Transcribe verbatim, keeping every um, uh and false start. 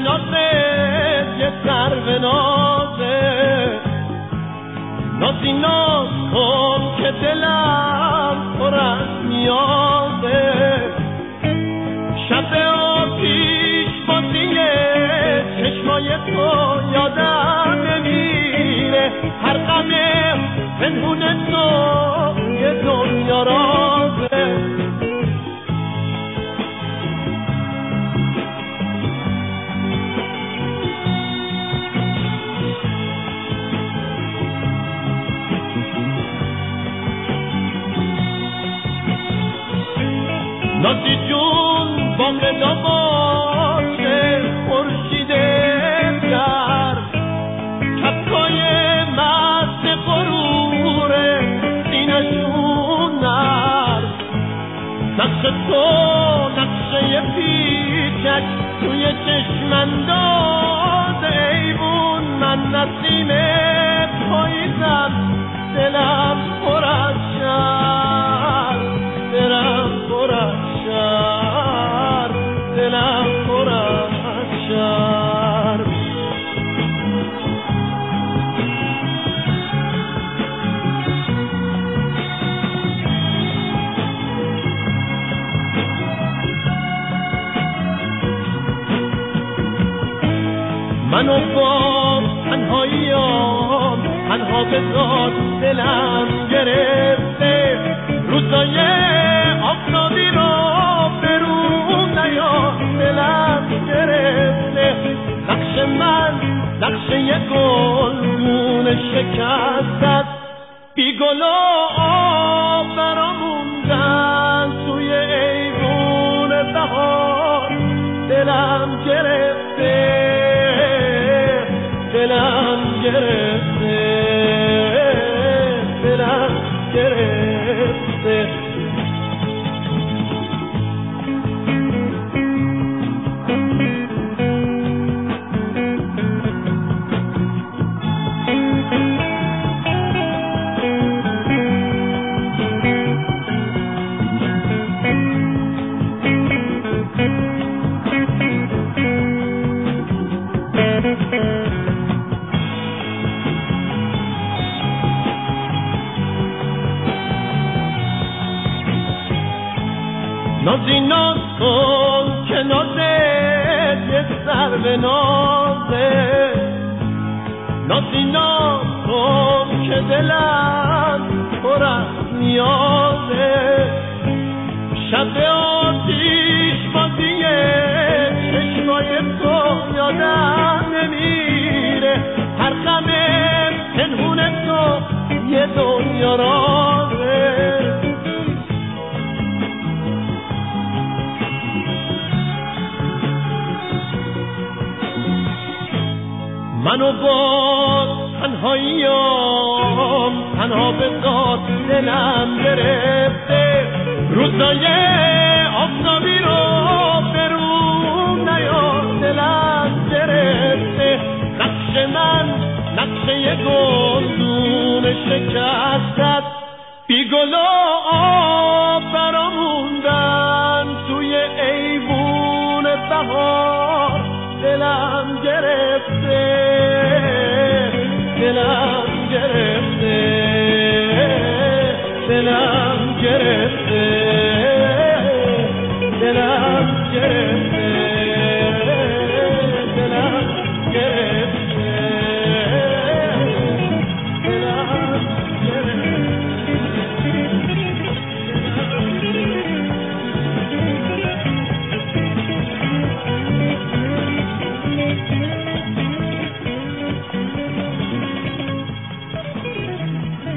نازه یه سرو نازه نازی ناز کن که دلم پر از نیازه شب آتیش بازیه چشمای تو یادم نمیره هر غم پنهون تو یه دنیا رازه نازی جون باقلا باشه خورشید در کفکای مست غروره سینشون نر نقش تو نقشه پیچک توی چشم انداز ایوون من نسیم پاییزم دلم پر از شر دلم پر از شر دلم پر از شر منو با تنهاییام تنها بذار دلم گرفته روزای آفتابی رو برون نیا دلم گرفته نقش من نقشه یه گلگون شکستت بی گل و آب براموندن توی ایوون بهار دلم گرفته دلم گرفته دلم گرفته نازی ناز کن که نازه یه سرو نازه نازی ناز کن که دلم پر از نیازه شب آتیش بازیه چشمای تو یادم نمیره هر غم پنهون تو یه دنیا رازه منو با تنهاییام تنها بذار دلم گرفته روزای آفتابی رو برون نیا دلم گرفته نقش من نقشه یه گلدون شکستت بی گل و آب براموندن توی ایوون بهار دلم گرفته دلم گرفته دلم گرفته